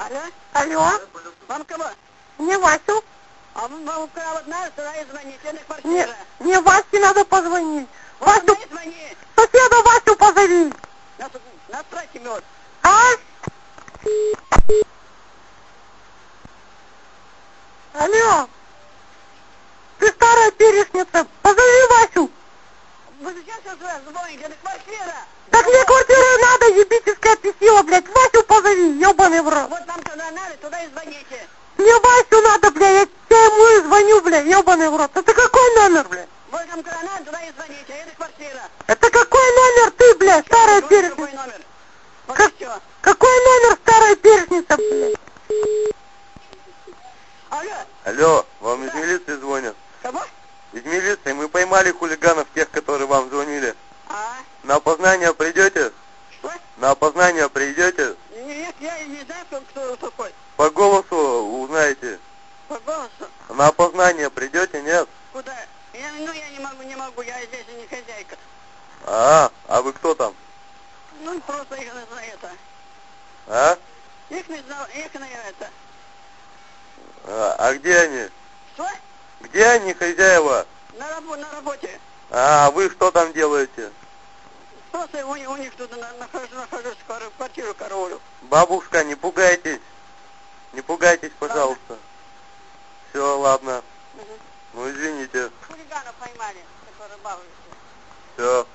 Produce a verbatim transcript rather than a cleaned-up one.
Алло? Алло? Вам кого? Мне Васю. А вы вам украл одна, сюда и звоните на Мне, квартиру. мне Васе надо позвонить. Вот Васю, туда и звони. соседа Васю позови. Нас, нас тратьте мед. А? Алло? Ты старая перешница. Позови Васю. Вы сейчас звоните на квартиру. Так мне квартиру надо, ебическое письмо, блядь. Васю позови, ебаный в рот. Вот вам туда надо, туда и звоните. Мне Васю надо, блядь, я ему и звоню, блядь, ебаный в рот. Это какой номер, блядь? Вот вам туда надо, туда и звоните. Это квартира. Это какой номер ты, блядь, старая перешница? Какой номер? Вот Как, и все. какой номер старая перешница, блядь? Алло? Алло, вам из Да. милиции звонят? Кого? Из милиции. Мы поймали хулиганов, тех, которые вам звонили. А? На опознание придете? Что? На опознание придете? Нет, я не знаю, кто, кто такой. По голосу узнаете. По голосу. На опознание придете, нет? Куда? Я, ну, я не могу, не могу. Я здесь не хозяйка. А, а вы кто там? Ну, просто их на это. А? Их не знал, их на это. А, а где они? Что? Где они, хозяева? На, рабо на работе. А, вы что там делаете? Просто у, у них тут на, нахожусь, нахожусь, скоро квартиру караулю. Бабушка, не пугайтесь. Не пугайтесь, пожалуйста. Все, ладно. Угу. Ну, извините. Хулигана поймали, который балуется. Все.